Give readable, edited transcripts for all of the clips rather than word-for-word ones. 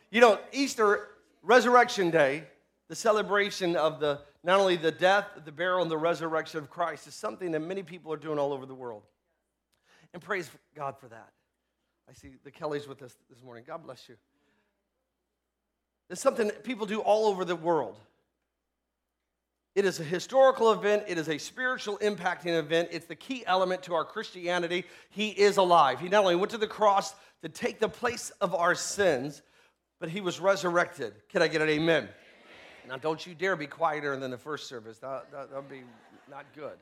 You know, Easter, Resurrection Day, the celebration of not only the death, the burial, and the resurrection of Christ is something that many people are doing all over the world. And praise God for that. I see the Kellys with us this morning. God bless you. It's something that people do all over the world. It is a historical event. It is a spiritual impacting event. It's the key element to our Christianity. He is alive. He not only went to the cross to take the place of our sins, but he was resurrected. Can I get an amen? Now, don't you dare be quieter than the first service. That'll be not good.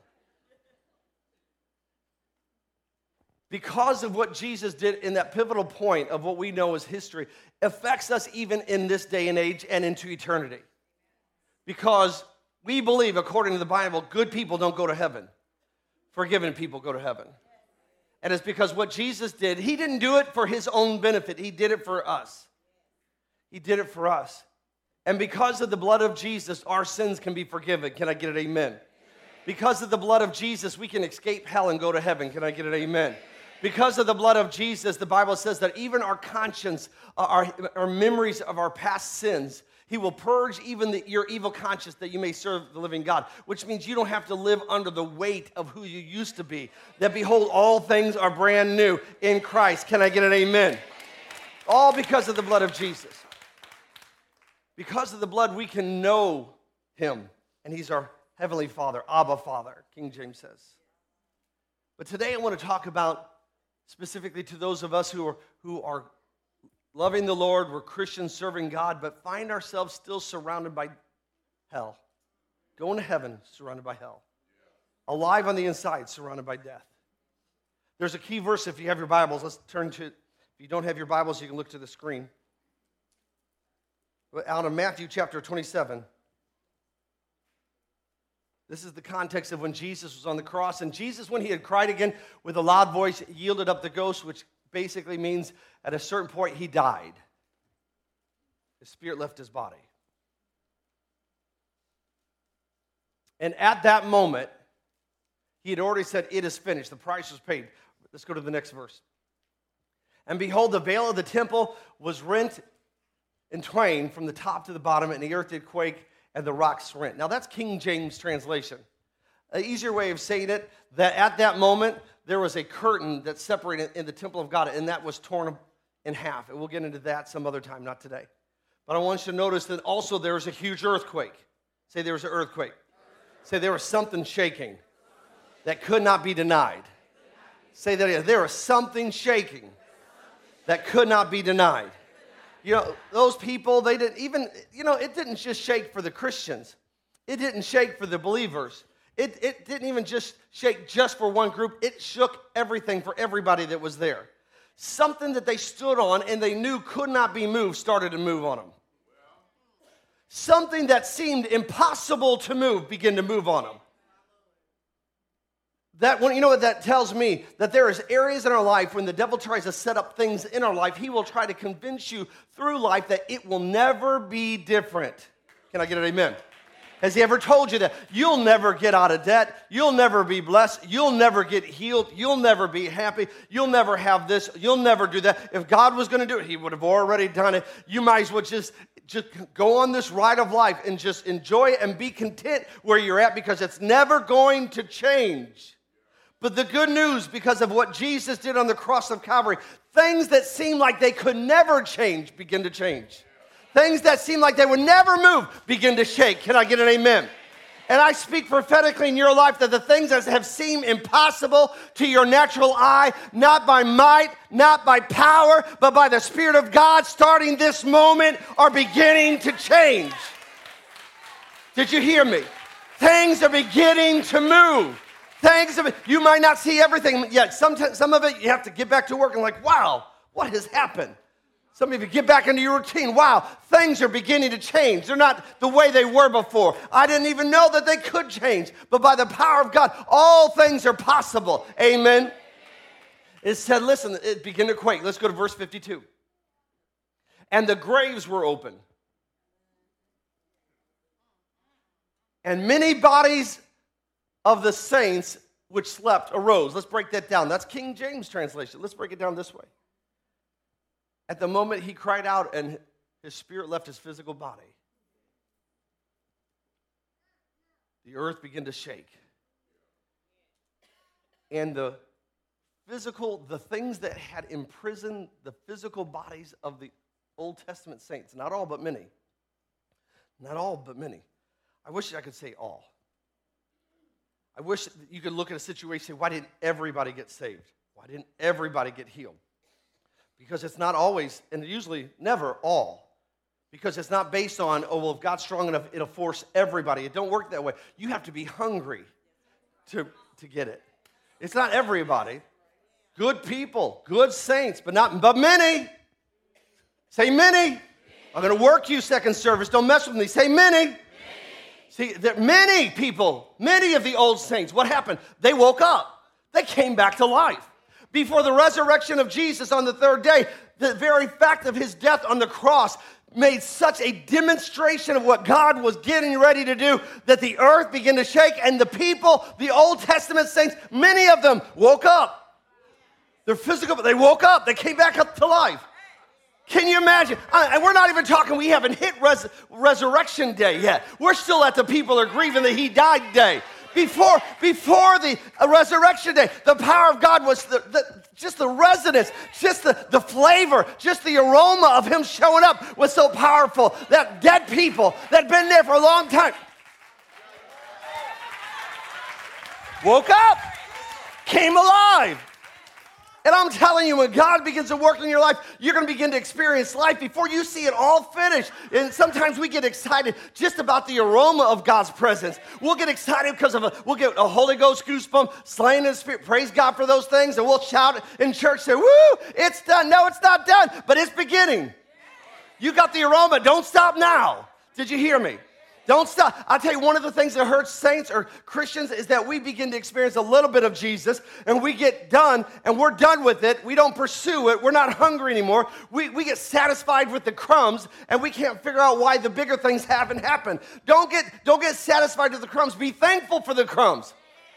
Because of what Jesus did in that pivotal point of what we know as history, affects us even in this day and age and into eternity. Because we believe, according to the Bible, good people don't go to heaven. Forgiven people go to heaven. And it's because what Jesus did, he didn't do it for his own benefit. He did it for us. He did it for us. And because of the blood of Jesus, our sins can be forgiven. Can I get an amen? Because of the blood of Jesus, we can escape hell and go to heaven. Can I get an amen? Because of the blood of Jesus, the Bible says that even our conscience, our memories of our past sins, he will purge even your evil conscience that you may serve the living God, which means you don't have to live under the weight of who you used to be. That behold, all things are brand new in Christ. Can I get an amen? All because of the blood of Jesus. Because of the blood, we can know him, and he's our heavenly Father, Abba Father, King James says. But today I want to talk about specifically to those of us who are loving the Lord, we're Christians serving God, but find ourselves still surrounded by hell. Going to heaven, surrounded by hell. Alive on the inside, surrounded by death. There's a key verse if you have your Bibles. Let's turn to, if you don't have your Bibles, you can look to the screen. Out of Matthew chapter 27. This is the context of when Jesus was on the cross. And Jesus, when he had cried again with a loud voice, yielded up the ghost, which basically means at a certain point he died. His spirit left his body. And at that moment, he had already said, "It is finished." The price was paid. Let's go to the next verse. And behold, the veil of the temple was rent in twain from the top to the bottom, and the earth did quake, and the rocks rent. Now that's King James translation. An easier way of saying it, that at that moment, there was a curtain that separated in the temple of God, and that was torn in half. And we'll get into that some other time, not today. But I want you to notice that also there was a huge earthquake. Say there was an earthquake. Say there was something shaking that could not be denied. Say that again. There was something shaking that could not be denied. You know, those people, they didn't even, it didn't just shake for the Christians. It didn't shake for the believers. It didn't even just shake just for one group. It shook everything for everybody that was there. Something that they stood on and they knew could not be moved started to move on them. Something that seemed impossible to move began to move on them. You know what that tells me? That there is areas in our life when the devil tries to set up things in our life, he will try to convince you through life that it will never be different. Can I get an amen? Has he ever told you that? You'll never get out of debt. You'll never be blessed. You'll never get healed. You'll never be happy. You'll never have this. You'll never do that. If God was going to do it, he would have already done it. You might as well just go on this ride of life and just enjoy it and be content where you're at because it's never going to change. But the good news, because of what Jesus did on the cross of Calvary, things that seem like they could never change begin to change. Things that seem like they would never move begin to shake. Can I get an amen? And I speak prophetically in your life that the things that have seemed impossible to your natural eye, not by might, not by power, but by the Spirit of God, starting this moment, are beginning to change. Did you hear me? Things are beginning to move. You might not see everything yet. Some of it, you have to get back to work and wow, what has happened? Some of you get back into your routine. Wow, things are beginning to change. They're not the way they were before. I didn't even know that they could change. But by the power of God, all things are possible. Amen. It said, listen, it began to quake. Let's go to verse 52. And the graves were open. And many bodies of the saints which slept arose. Let's break that down. That's King James translation. Let's break it down this way. At the moment he cried out and his spirit left his physical body, the earth began to shake. And the things that had imprisoned the physical bodies of the Old Testament saints, not all but many. I wish I could say all. I wish you could look at a situation and say, why didn't everybody get saved? Why didn't everybody get healed? Because it's not always, and usually never all. Because it's not based on, oh, well, if God's strong enough, it'll force everybody. It don't work that way. You have to be hungry to get it. It's not everybody. Good people, good saints, but many. Say many. I'm going to work you second service. Don't mess with me. Say many. See, there many people, many of the old saints, what happened? They woke up. They came back to life. Before the resurrection of Jesus on the third day, the very fact of his death on the cross made such a demonstration of what God was getting ready to do that the earth began to shake, and the people, the Old Testament saints, many of them woke up. They're physical, but they woke up. They came back up to life. Can you imagine? And we're not even talking, we haven't hit resurrection day yet. We're still at the people are grieving that he died day. Before the resurrection day, the power of God was just the resonance, just the flavor, just the aroma of him showing up was so powerful that dead people that had been there for a long time woke up, came alive. And I'm telling you, when God begins to work in your life, you're going to begin to experience life before you see it all finished. And sometimes we get excited just about the aroma of God's presence. We'll get excited because we'll get a Holy Ghost goosebump, slain in the Spirit. Praise God for those things. And we'll shout in church, say, woo, it's done. No, it's not done, but it's beginning. You got the aroma. Don't stop now. Did you hear me? Don't stop. I'll tell you, one of the things that hurts saints or Christians is that we begin to experience a little bit of Jesus and we get done and we're done with it. We don't pursue it. We're not hungry anymore. We get satisfied with the crumbs and we can't figure out why the bigger things haven't happened. Don't get satisfied with the crumbs. Be thankful for the crumbs.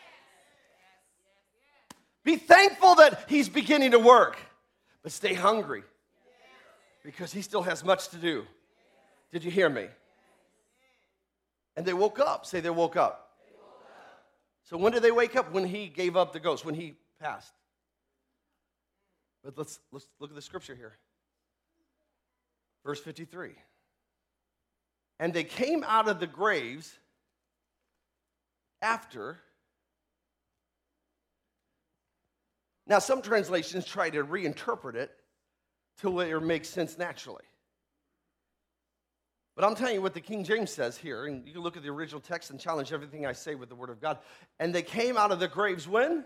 Be thankful that he's beginning to work. But stay hungry because he still has much to do. Did you hear me? And they woke up. Say they woke up. So when did they wake up? When he gave up the ghost, when he passed. But let's look at the scripture here. Verse 53. And they came out of the graves after. Now some translations try to reinterpret it to where it makes sense naturally. But I'm telling you what the King James says here, and you can look at the original text and challenge everything I say with the Word of God. And they came out of the graves when?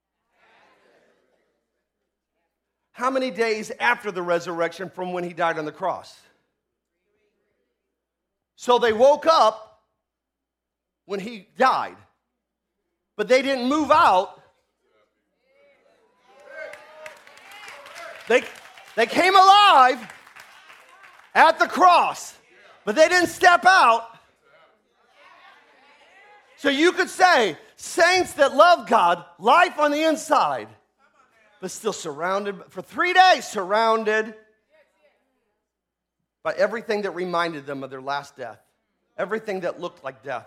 How many days after the resurrection from when he died on the cross? So they woke up when he died, but they didn't move out. They came alive at the cross. But they didn't step out. So you could say, saints that love God, life on the inside, but still surrounded, for 3 days, surrounded by everything that reminded them of their last death. Everything that looked like death.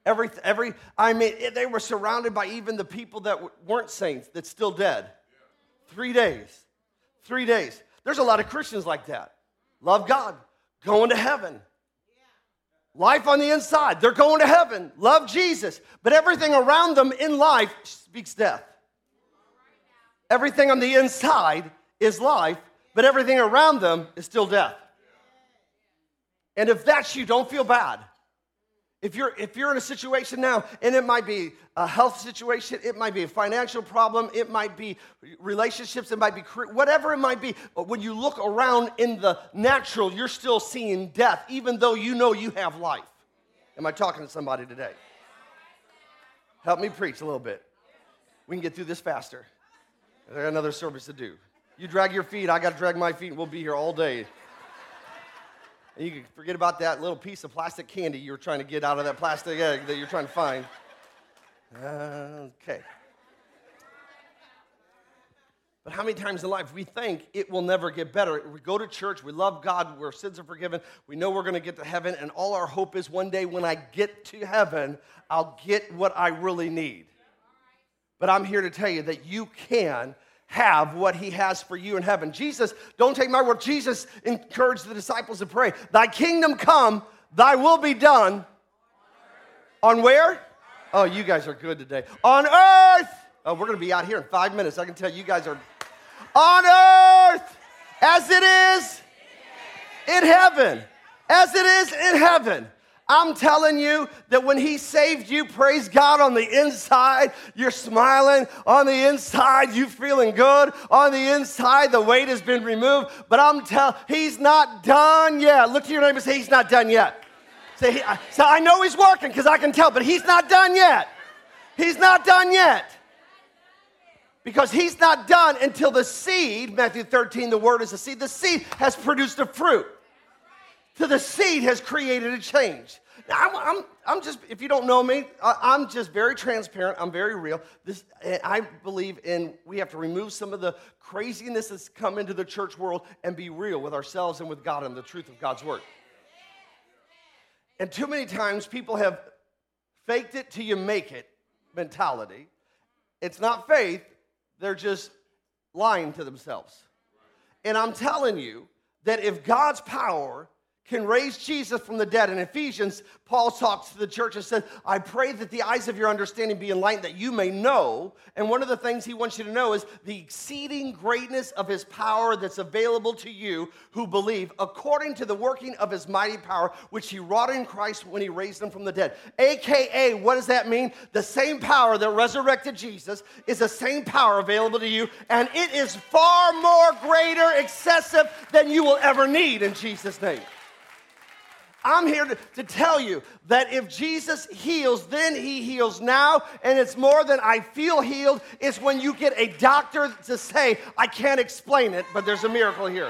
They were surrounded by even the people that weren't saints, that's still dead. 3 days. 3 days. There's a lot of Christians like that. Love God, going to heaven. Life on the inside. They're going to heaven. Love Jesus. But everything around them in life speaks death. Everything on the inside is life, but everything around them is still death. And if that's you, don't feel bad. If you're in a situation now, and it might be a health situation, it might be a financial problem, it might be relationships, it might be whatever it might be. But when you look around in the natural, you're still seeing death, even though you know you have life. Am I talking to somebody today? Help me preach a little bit. We can get through this faster. I got another service to do. You drag your feet, I got to drag my feet, and we'll be here all day. And you can forget about that little piece of plastic candy you were trying to get out of that plastic egg that you're trying to find. Okay. But how many times in life we think it will never get better? We go to church, we love God, our sins are forgiven, we know we're going to get to heaven, and all our hope is one day when I get to heaven, I'll get what I really need. But I'm here to tell you that you can have what he has for you in heaven. Jesus, don't take my word, Jesus encouraged the disciples to pray, thy kingdom come, thy will be done. On where? Oh, you guys are good today. On earth. Oh, we're going to be out here in 5 minutes. I can tell you guys are on earth as it is in heaven. As it is in heaven. I'm telling you that when he saved you, praise God, on the inside, you're smiling. On the inside, you feeling good. On the inside, the weight has been removed. But I'm telling, he's not done yet. Look to your neighbor and say, he's not done yet. Say, so I know he's working because I can tell, but he's not done yet. He's not done yet. Because he's not done until the seed, Matthew 13, the word is a seed. The seed has produced a fruit. So the seed has created a change. Now, I'm just, if you don't know me, I'm just very transparent. I'm very real. I believe we have to remove some of the craziness that's come into the church world and be real with ourselves and with God and the truth of God's word. And too many times people have faked it till you make it mentality. It's not faith. They're just lying to themselves. And I'm telling you that if God's power can raise Jesus from the dead, in Ephesians, Paul talks to the church and said, I pray that the eyes of your understanding be enlightened, that you may know. And one of the things he wants you to know is the exceeding greatness of his power that's available to you who believe, according to the working of his mighty power, which he wrought in Christ when he raised him from the dead. AKA, what does that mean? The same power that resurrected Jesus is the same power available to you, and it is far more greater, excessive than you will ever need in Jesus' name. I'm here to tell you that if Jesus heals, then he heals now, and it's more than I feel healed. It's when you get a doctor to say, I can't explain it, but there's a miracle here.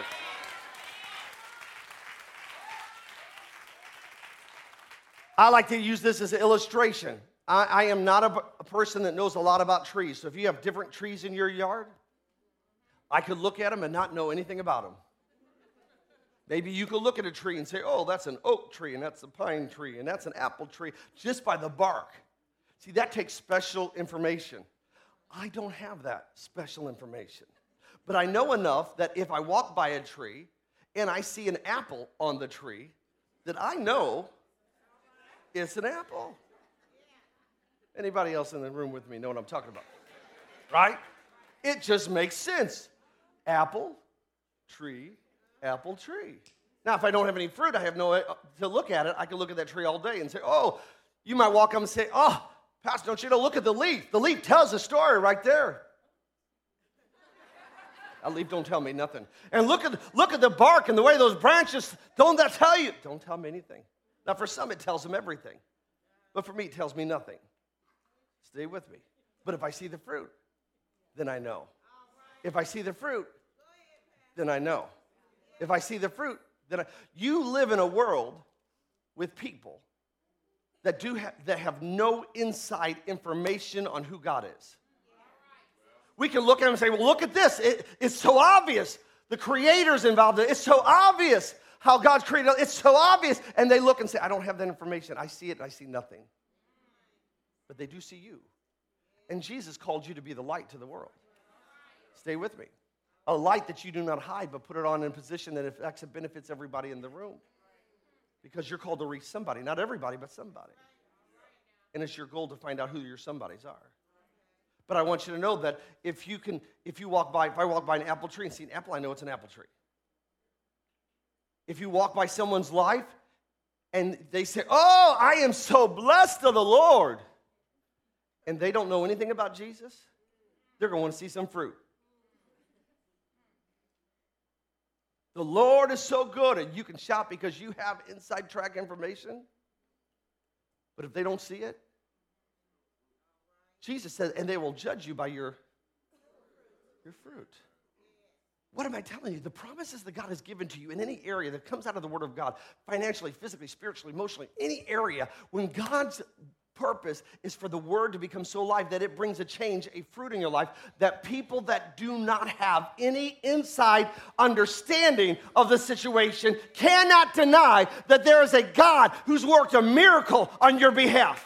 I like to use this as an illustration. I am not a person that knows a lot about trees. So if you have different trees in your yard, I could look at them and not know anything about them. Maybe you could look at a tree and say, oh, that's an oak tree, and that's a pine tree, and that's an apple tree, just by the bark. See, that takes special information. I don't have that special information. But I know enough that if I walk by a tree and I see an apple on the tree, that I know it's an apple. Anybody else in the room with me know what I'm talking about? Right? It just makes sense. Apple, tree, apple tree. Now, if I don't have any fruit, I have no to look at it. I can look at that tree all day and say, oh, you might walk up and say, oh, Pastor, don't you know, look at the leaf. The leaf tells a story right there. That leaf don't tell me nothing. And look at the bark and the way those branches, don't that tell you? Don't tell me anything. Now, for some, it tells them everything. But for me, it tells me nothing. Stay with me. But if I see the fruit, then I know. If I see the fruit, then I know. If I see the fruit, then you live in a world with people that have no inside information on who God is. We can look at them and say, well, look at this. It's so obvious. The Creator's involved in it. It's so obvious how God's created it. It's so obvious. And they look and say, I don't have that information. I see it and I see nothing. But they do see you. And Jesus called you to be the light to the world. Stay with me. A light that you do not hide, but put it on in a position that affects and benefits everybody in the room. Because you're called to reach somebody. Not everybody, but somebody. And it's your goal to find out who your somebodies are. But I want you to know that if I walk by an apple tree and see an apple, I know it's an apple tree. If you walk by someone's life and they say, oh, I am so blessed of the Lord, and they don't know anything about Jesus, they're going to want to see some fruit. The Lord is so good, and you can shout because you have inside track information. But if they don't see it, Jesus said, and they will judge you by your fruit. What am I telling you? The promises that God has given to you in any area that comes out of the Word of God, financially, physically, spiritually, emotionally, any area, when God's purpose is for the word to become so alive that it brings a change, a fruit in your life, that people that do not have any inside understanding of the situation cannot deny that there is a God who's worked a miracle on your behalf.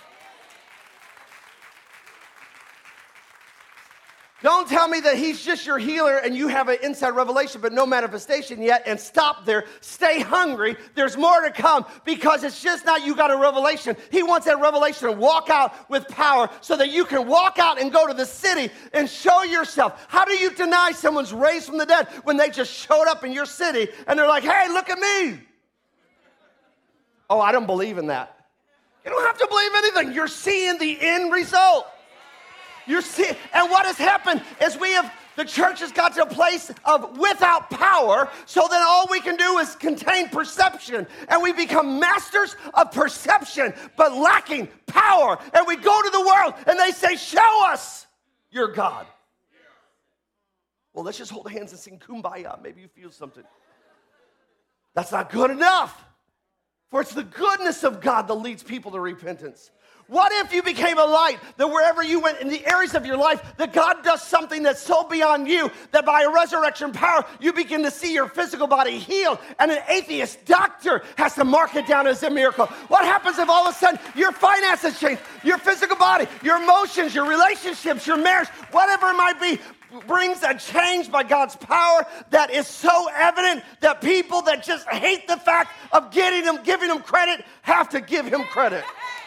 Don't tell me that he's just your healer and you have an inside revelation but no manifestation yet, and stop there. Stay hungry. There's more to come, because it's just not you got a revelation. He wants that revelation to walk out with power so that you can walk out and go to the city and show yourself. How do you deny someone's raised from the dead when they just showed up in your city and they're like, hey, look at me? Oh, I don't believe in that. You don't have to believe anything. You're seeing the end result. And what has happened is the church has got to a place of without power, so then all we can do is contain perception, and we become masters of perception, but lacking power. And we go to the world, and they say, show us your God. Well, let's just hold hands and sing Kumbaya. Maybe you feel something. That's not good enough, for it's the goodness of God that leads people to repentance. What if you became a light that wherever you went in the areas of your life, that God does something that's so beyond you that by a resurrection power, you begin to see your physical body healed, and an atheist doctor has to mark it down as a miracle? What happens if all of a sudden your finances change, your physical body, your emotions, your relationships, your marriage, whatever it might be, brings a change by God's power that is so evident that people that just hate the fact of giving him credit have to give him credit.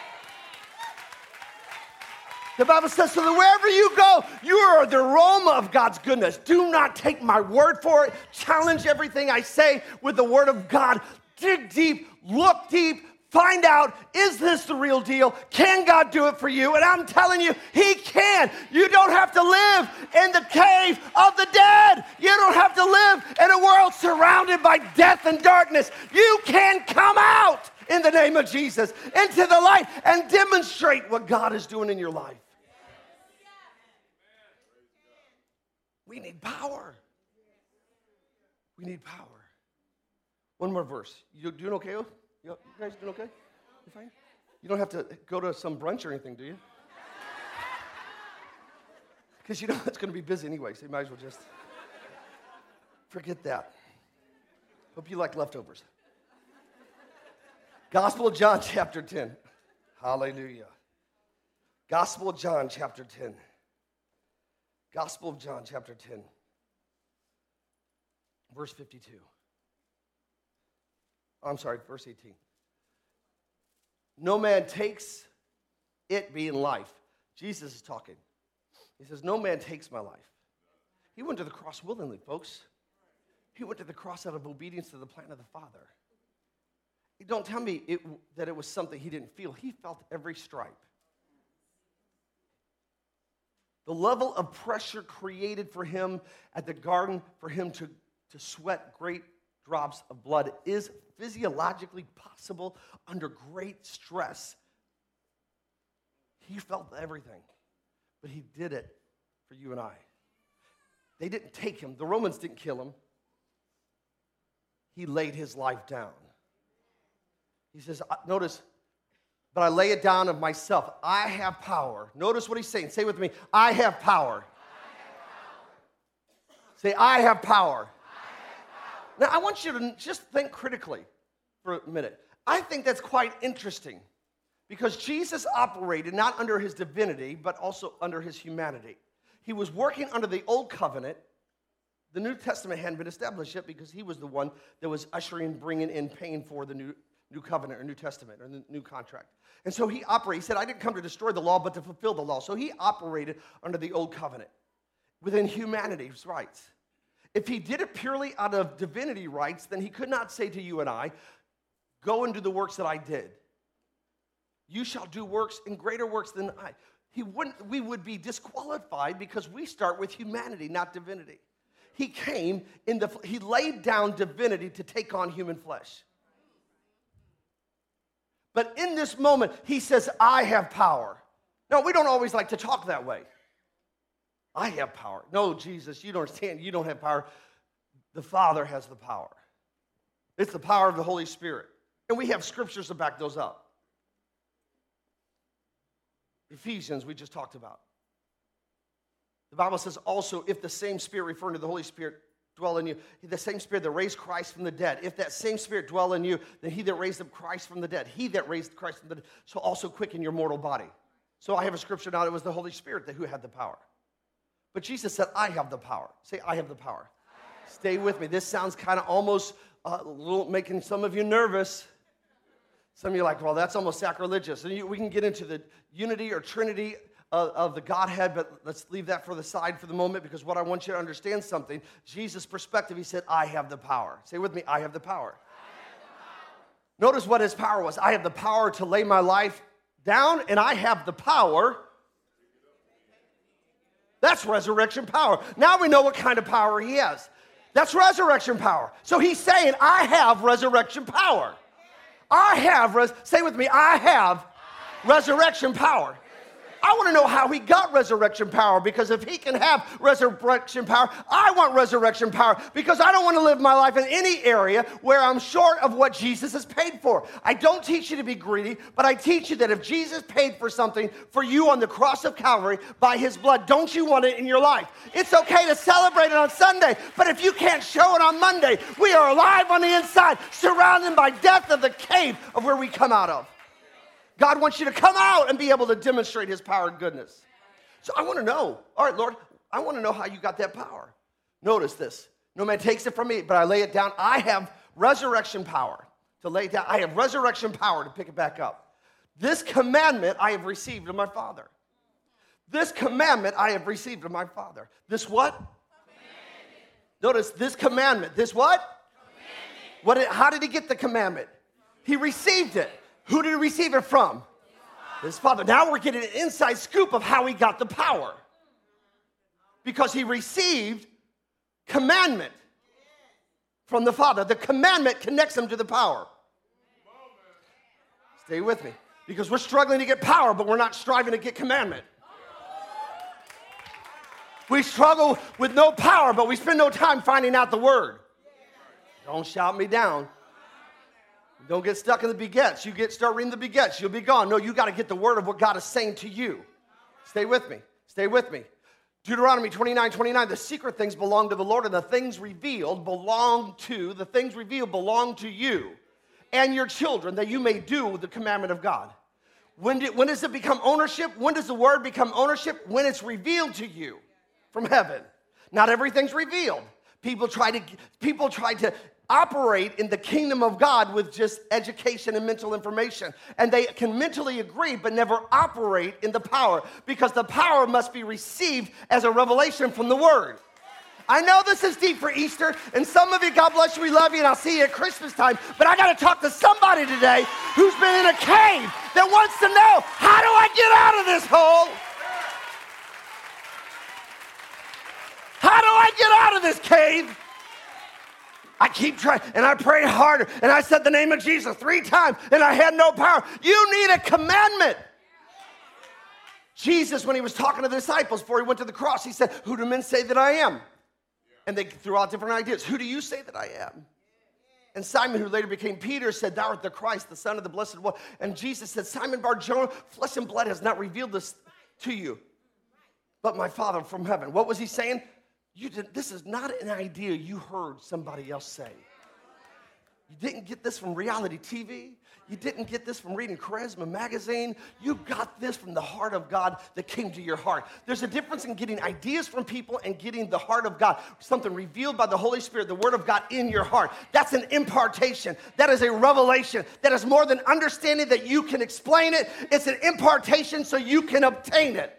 The Bible says, so that wherever you go, you are the aroma of God's goodness. Do not take my word for it. Challenge everything I say with the word of God. Dig deep, look deep, find out, is this the real deal? Can God do it for you? And I'm telling you, he can. You don't have to live in the cave of the dead. You don't have to live in a world surrounded by death and darkness. You can come out in the name of Jesus into the light and demonstrate what God is doing in your life. We need power. We need power. One more verse. You doing okay? You guys doing okay? You fine? You don't have to go to some brunch or anything, do you? Because you know it's going to be busy anyway, so you might as well just forget that. Hope you like leftovers. Gospel of John, chapter 10. Hallelujah. Gospel of John, chapter 10. Gospel of John, chapter 10, verse 52. I'm sorry, verse 18. No man takes it being life. Jesus is talking. He says, no man takes my life. He went to the cross willingly, folks. He went to the cross out of obedience to the plan of the Father. Don't tell me that it was something he didn't feel. He felt every stripe. The level of pressure created for him at the garden, for him to sweat great drops of blood, is physiologically possible under great stress. He felt everything, but he did it for you and I. They didn't take him. The Romans didn't kill him. He laid his life down. He says, notice, but I lay it down of myself. I have power. Notice what he's saying. Say with me, I have power. Say, I have power. Now, I want you to just think critically for a minute. I think that's quite interesting because Jesus operated not under his divinity, but also under his humanity. He was working under the old covenant. The New Testament hadn't been established yet because he was the one that was ushering, bringing in, paying for the new covenant or New Testament or the new contract. And so he operated. He said, I didn't come to destroy the law, but to fulfill the law. So he operated under the old covenant within humanity's rights. If he did it purely out of divinity rights, then he could not say to you and I, go and do the works that I did. You shall do works and greater works than I. We would be disqualified because we start with humanity, not divinity. He came he laid down divinity to take on human flesh. But in this moment, he says, I have power. Now, we don't always like to talk that way. I have power. No, Jesus, you don't understand. You don't have power. The Father has the power. It's the power of the Holy Spirit. And we have scriptures to back those up. Ephesians, we just talked about. The Bible says also, if the same Spirit, referring to the Holy Spirit, dwell in you, the same Spirit that raised Christ from the dead, if that same Spirit dwell in you, then he that raised up Christ from the dead, he that raised Christ from the dead, so also quicken your mortal body. So I have a scripture now, it was the Holy Spirit who had the power. But Jesus said, I have the power. Say, I have the power. Stay with me. This sounds kind of almost making some of you nervous. Some of you are like, well, that's almost sacrilegious. And we can get into the unity or trinity of the Godhead, but let's leave that for the side for the moment, because what I want you to understand something, Jesus' perspective, he said, I have the power. Say with me, I have the power. Notice what his power was. I have the power to lay my life down, and I have the power. That's resurrection power. Now we know what kind of power he has. That's resurrection power. So he's saying, I have resurrection power. Say with me, I have resurrection power. I want to know how he got resurrection power, because if he can have resurrection power, I want resurrection power, because I don't want to live my life in any area where I'm short of what Jesus has paid for. I don't teach you to be greedy, but I teach you that if Jesus paid for something for you on the cross of Calvary by his blood, don't you want it in your life? It's okay to celebrate it on Sunday, but if you can't show it on Monday, we are alive on the inside, surrounded by death of the cave of where we come out of. God wants you to come out and be able to demonstrate his power and goodness. So I want to know, all right, Lord, I want to know how you got that power. Notice this. No man takes it from me, but I lay it down. I have resurrection power to lay it down. I have resurrection power to pick it back up. This commandment I have received of my Father. This commandment I have received of my Father. This what? Commandment. Notice this commandment. This what? Commandment. How did he get the commandment? He received it. Who did he receive it from? His Father. Now we're getting an inside scoop of how he got the power. Because he received commandment from the Father. The commandment connects him to the power. Stay with me. Because we're struggling to get power, but we're not striving to get commandment. We struggle with no power, but we spend no time finding out the word. Don't shout me down. Don't get stuck in the begets. Start reading the begets. You'll be gone. No, you got to get the word of what God is saying to you. Stay with me. Stay with me. Deuteronomy 29:29. The secret things belong to the Lord, and the things revealed belong to you and your children, that you may do the commandment of God. When does it become ownership? When does the word become ownership? When it's revealed to you from heaven. Not everything's revealed. People try to operate in the kingdom of God with just education and mental information. And they can mentally agree but never operate in the power, because the power must be received as a revelation from the word. I know this is deep for Easter, and some of you, God bless you, we love you, and I'll see you at Christmas time, but I got to talk to somebody today who's been in a cave that wants to know, how do I get out of this hole? How do I get out of this cave? I keep trying, and I prayed harder, and I said the name of Jesus 3 times, and I had no power. You need a commandment. Jesus, when he was talking to the disciples before he went to the cross, he said, who do men say that I am? And they threw out different ideas. Who do you say that I am? And Simon, who later became Peter, said, thou art the Christ, the Son of the Blessed One. And Jesus said, Simon Bar-Jonah, flesh and blood has not revealed this to you, but my Father from heaven. What was he saying? This is not an idea you heard somebody else say. You didn't get this from reality TV. You didn't get this from reading Charisma magazine. You got this from the heart of God that came to your heart. There's a difference in getting ideas from people and getting the heart of God, something revealed by the Holy Spirit, the Word of God in your heart. That's an impartation. That is a revelation. That is more than understanding that you can explain it. It's an impartation so you can obtain it.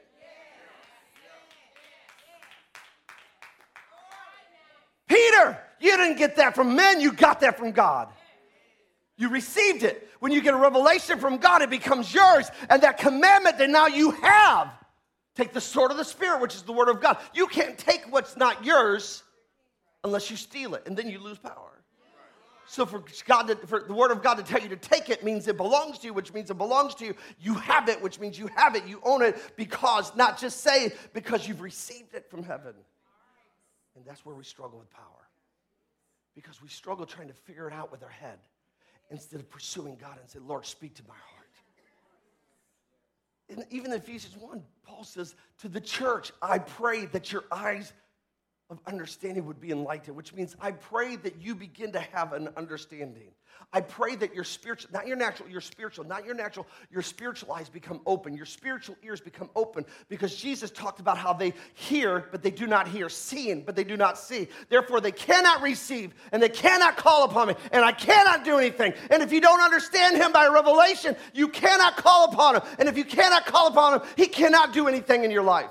Peter, you didn't get that from men, you got that from God. You received it. When you get a revelation from God, it becomes yours. And that commandment that now you have, take the sword of the Spirit, which is the word of God. You can't take what's not yours unless you steal it, and then you lose power. So for the word of God to tell you to take it means it belongs to you, which means it belongs to you. You have it, which means you have it. You own it, because, not just say, because you've received it from heaven. And that's where we struggle with power. Because we struggle trying to figure it out with our head instead of pursuing God and say, Lord, speak to my heart. even in Ephesians 1, Paul says, to the church, I pray that your eyes of understanding would be enlightened, which means I pray that you begin to have an understanding. I pray that your spiritual, not your natural, your spiritual, not your natural, your spiritual eyes become open. Your spiritual ears become open because Jesus talked about how they hear, but they do not hear, seeing, but they do not see. Therefore, they cannot receive and they cannot call upon me, and I cannot do anything. And if you don't understand him by revelation, you cannot call upon him. And if you cannot call upon him, he cannot do anything in your life.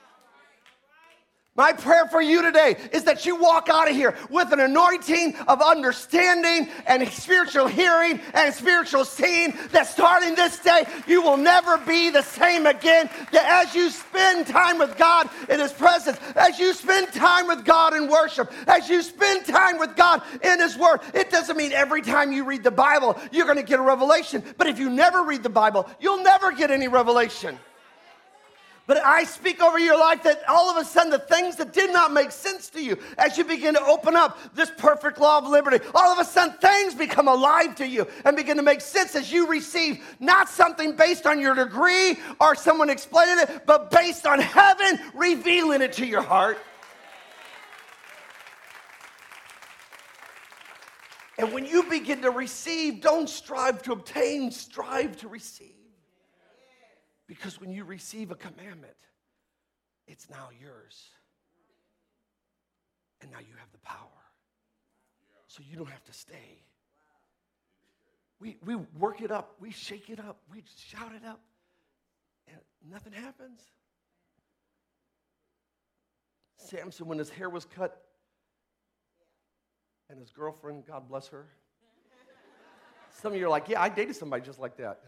My prayer for you today is that you walk out of here with an anointing of understanding and spiritual hearing and spiritual seeing, that starting this day, you will never be the same again. That as you spend time with God in his presence, as you spend time with God in worship, as you spend time with God in his word, it doesn't mean every time you read the Bible, you're going to get a revelation. But if you never read the Bible, you'll never get any revelation. But I speak over your life that all of a sudden the things that did not make sense to you, as you begin to open up this perfect law of liberty, all of a sudden things become alive to you and begin to make sense as you receive not something based on your degree or someone explaining it, but based on heaven revealing it to your heart. And when you begin to receive, don't strive to obtain, strive to receive. Because when you receive a commandment, it's now yours. And now you have the power. So you don't have to stay. We work it up. We shake it up. We shout it up. And nothing happens. Samson, when his hair was cut, and his girlfriend, God bless her. Some of you are like, yeah, I dated somebody just like that.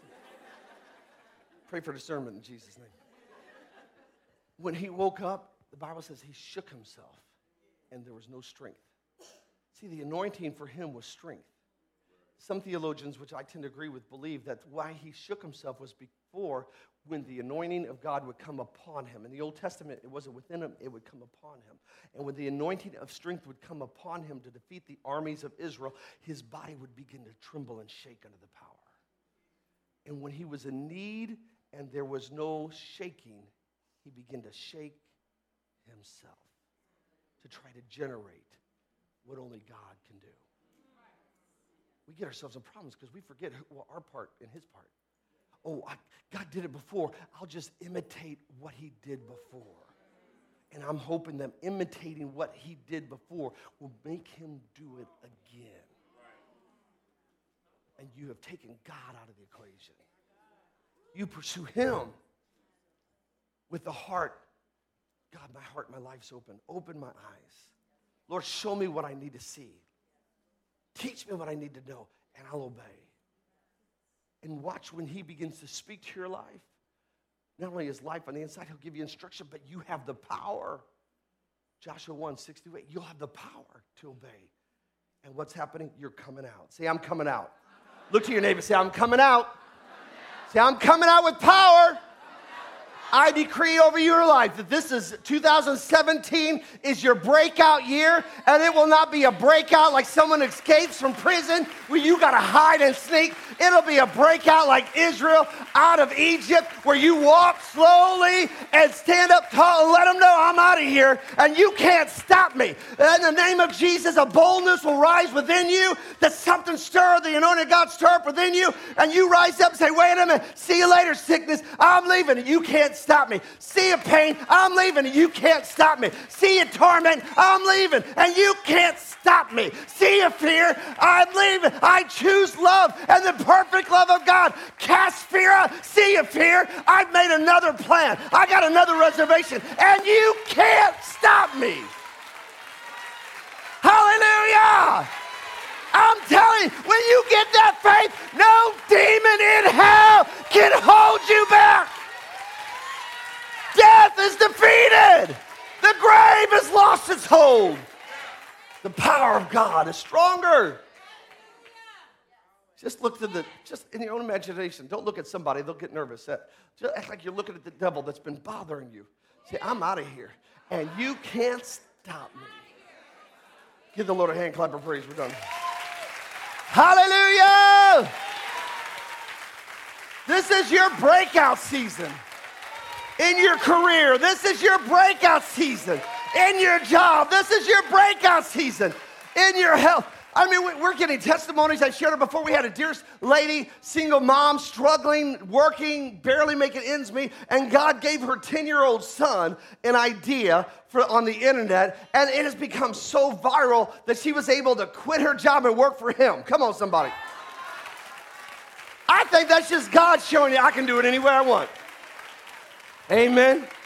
Pray for discernment in Jesus' name. When he woke up, the Bible says he shook himself and there was no strength. See, the anointing for him was strength. Some theologians, which I tend to agree with, believe that why he shook himself was before when the anointing of God would come upon him. In the Old Testament, it wasn't within him, it would come upon him. And when the anointing of strength would come upon him to defeat the armies of Israel, his body would begin to tremble and shake under the power. And when he was in need and there was no shaking, he began to shake himself to try to generate what only God can do. We get ourselves in problems because we forget our part and his part. Oh, God did it before. I'll just imitate what he did before. And I'm hoping that imitating what he did before will make him do it again. And you have taken God out of the equation. You pursue him with the heart. God, my heart, my life's open. Open my eyes. Lord, show me what I need to see. Teach me what I need to know, and I'll obey. And watch when he begins to speak to your life. Not only his life on the inside, he'll give you instruction, but you have the power. Joshua 1:6-8, you'll have the power to obey. And what's happening? You're coming out. Say, I'm coming out. Look to your neighbor, say, I'm coming out. Say, I'm coming out with power. I decree over your life that this is 2017 is your breakout year, and it will not be a breakout like someone escapes from prison where you got to hide and sneak. It'll be a breakout like Israel out of Egypt where you walk slowly and stand up tall and let them know I'm out of here and you can't stop me. In the name of Jesus, a boldness will rise within you, that something stir, the anointing of God stir up within you, and you rise up and say, wait a minute, see you later, sickness, I'm leaving, and you can't stop me. See you, pain, I'm leaving, and you can't stop me. See you, torment, I'm leaving, and you can't stop me. See you, fear, I'm leaving. I choose love and the perfect love of God. Cast fear out. See you, fear, I've made another plan. I got another reservation, and you can't stop me. Hallelujah. I'm telling you, when you get that faith, no demon in hell can hold you back. Death is defeated. The grave has lost its hold. The power of God is stronger. Just look to just in your own imagination. Don't look at somebody, they'll get nervous. Just act like you're looking at the devil that's been bothering you. Say, I'm out of here. And you can't stop me. Give the Lord a hand clap of praise. We're done. Hallelujah! This is your breakout season. In your career, this is your breakout season. In your job, this is your breakout season. In your health. I mean, we're getting testimonies. I shared it before. We had a dear lady, single mom, struggling, working, barely making ends meet, and God gave her 10-year-old son an idea on the internet, and it has become so viral that she was able to quit her job and work for him. Come on, somebody. I think that's just God showing you I can do it anywhere I want. Amen.